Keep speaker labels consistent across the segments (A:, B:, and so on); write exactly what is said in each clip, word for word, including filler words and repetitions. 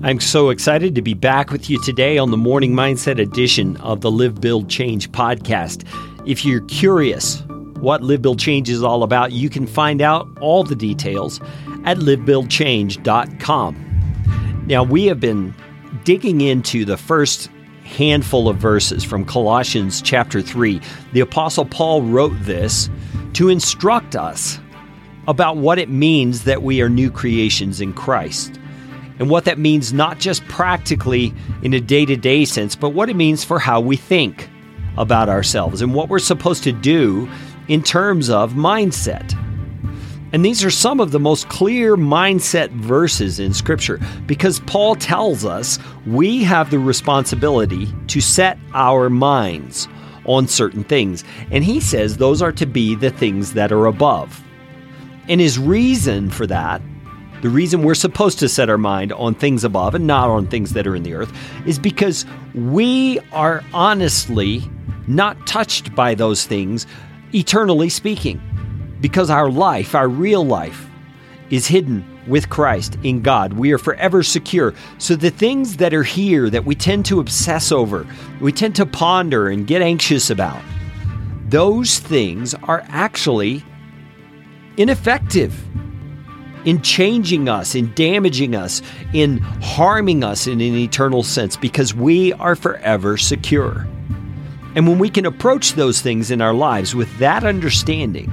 A: I'm so excited to be back with you today on the Morning Mindset edition of the Live, Build, Change podcast. If you're curious what Live, Build, Change is all about, you can find out all the details at live build change dot com. Now, we have been digging into the first handful of verses from Colossians chapter three. The Apostle Paul wrote this to instruct us about what it means that we are new creations in Christ. And what that means not just practically in a day-to-day sense, but what it means for how we think about ourselves and what we're supposed to do in terms of mindset. And these are some of the most clear mindset verses in Scripture because Paul tells us we have the responsibility to set our minds on certain things. And he says those are to be the things that are above. And his reason for that, the reason we're supposed to set our mind on things above and not on things that are in the earth, is because we are honestly not touched by those things, eternally speaking. Because our life, our real life, is hidden with Christ in God. We are forever secure. So the things that are here that we tend to obsess over, we tend to ponder and get anxious about, those things are actually ineffective in changing us, in damaging us, in harming us in an eternal sense, because we are forever secure. And when we can approach those things in our lives with that understanding,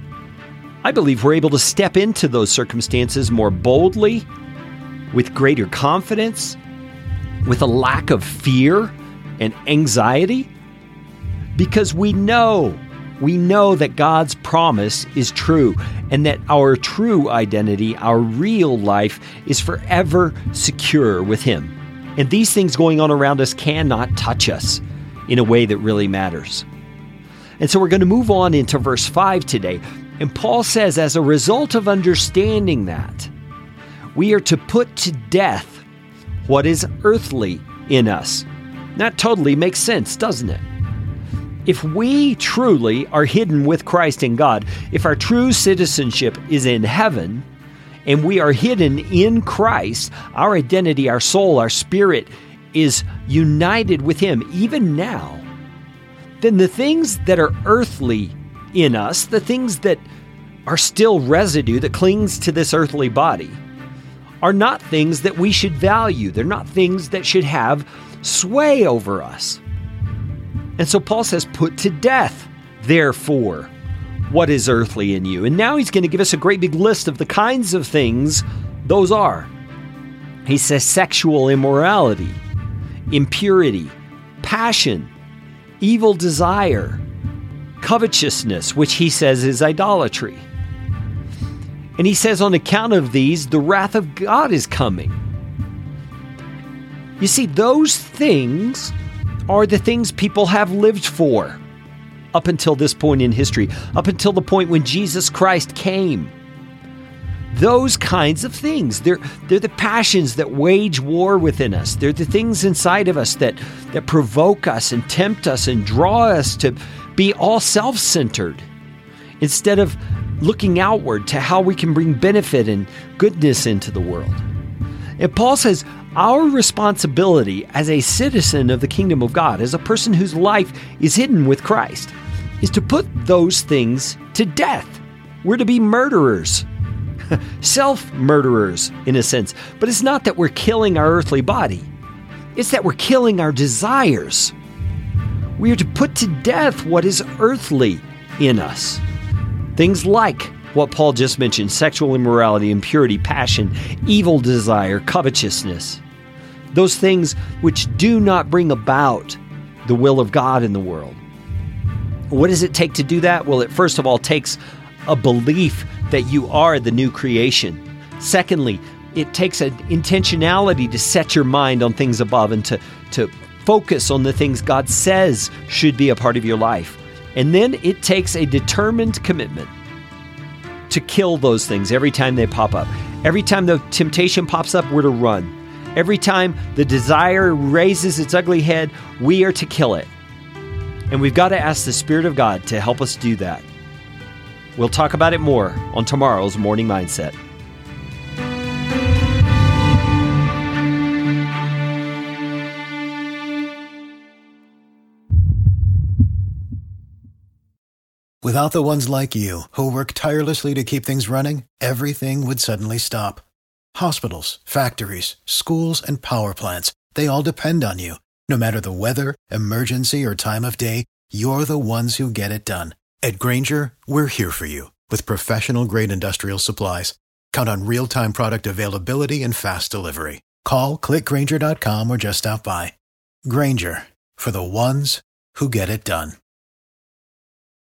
A: I believe we're able to step into those circumstances more boldly, with greater confidence, with a lack of fear and anxiety, because we know We know that God's promise is true and that our true identity, our real life, is forever secure with Him. And these things going on around us cannot touch us in a way that really matters. And so we're going to move on into verse five today. And Paul says, as a result of understanding that, we are to put to death what is earthly in us. That totally makes sense, doesn't it? If we truly are hidden with Christ in God, if our true citizenship is in heaven, and we are hidden in Christ, our identity, our soul, our spirit is united with Him even now, then the things that are earthly in us, the things that are still residue that clings to this earthly body, are not things that we should value. They're not things that should have sway over us. And so Paul says, put to death, therefore, what is earthly in you. And now he's going to give us a great big list of the kinds of things those are. He says sexual immorality, impurity, passion, evil desire, covetousness, which he says is idolatry. And he says on account of these, the wrath of God is coming. You see, those things are the things people have lived for up until this point in history, up until the point when Jesus Christ came. Those kinds of things, they're, they're the passions that wage war within us. They're the things inside of us that, that provoke us and tempt us and draw us to be all self-centered instead of looking outward to how we can bring benefit and goodness into the world. And Paul says, our responsibility as a citizen of the kingdom of God, as a person whose life is hidden with Christ, is to put those things to death. We're to be murderers, self-murderers in a sense. But it's not that we're killing our earthly body. It's that we're killing our desires. We are to put to death what is earthly in us. Things like what Paul just mentioned, sexual immorality, impurity, passion, evil desire, covetousness. Those things which do not bring about the will of God in the world. What does it take to do that? Well, it first of all takes a belief that you are the new creation. Secondly, it takes an intentionality to set your mind on things above and to, to focus on the things God says should be a part of your life. And then it takes a determined commitment to kill those things every time they pop up. Every time the temptation pops up, we're to run. Every time the desire raises its ugly head, we are to kill it. And we've got to ask the Spirit of God to help us do that. We'll talk about it more on tomorrow's Morning Mindset.
B: Without the ones like you, who work tirelessly to keep things running, everything would suddenly stop. Hospitals, factories, schools, and power plants, they all depend on you. No matter the weather, emergency, or time of day, you're the ones who get it done. At Grainger, we're here for you with professional-grade industrial supplies. Count on real-time product availability and fast delivery. Call, click Grainger dot com, or just stop by. Grainger, for the ones who get it done.